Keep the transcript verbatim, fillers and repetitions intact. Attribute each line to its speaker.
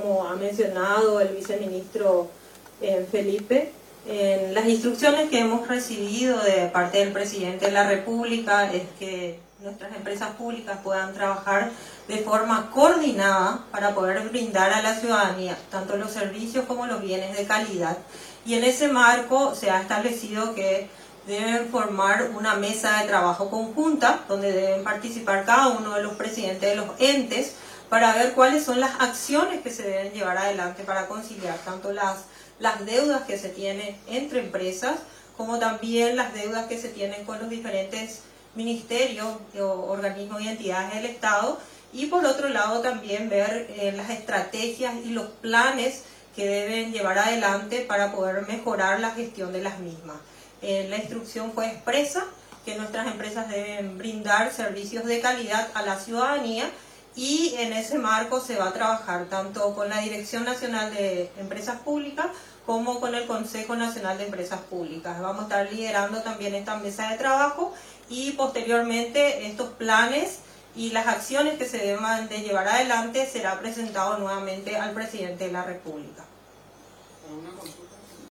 Speaker 1: como ha mencionado el viceministro eh, Felipe, en las instrucciones que hemos recibido de parte del presidente de la República es que nuestras empresas públicas puedan trabajar de forma coordinada para poder brindar a la ciudadanía tanto los servicios como los bienes de calidad. Y en ese marco se ha establecido que deben formar una mesa de trabajo conjunta donde deben participar cada uno de los presidentes de los entes para ver cuáles son las acciones que se deben llevar adelante para conciliar tanto las, las deudas que se tienen entre empresas como también las deudas que se tienen con los diferentes ministerios, organismos y entidades del Estado, y por otro lado también ver eh, las estrategias y los planes que deben llevar adelante para poder mejorar la gestión de las mismas. Eh, la instrucción fue expresa que nuestras empresas deben brindar servicios de calidad a la ciudadanía y en ese marco se va a trabajar tanto con la Dirección Nacional de Empresas Públicas como con el Consejo Nacional de Empresas Públicas. Vamos a estar liderando también esta mesa de trabajo y posteriormente estos planes y las acciones que se deban de llevar adelante será presentado nuevamente al presidente de la República.
Speaker 2: Una consulta.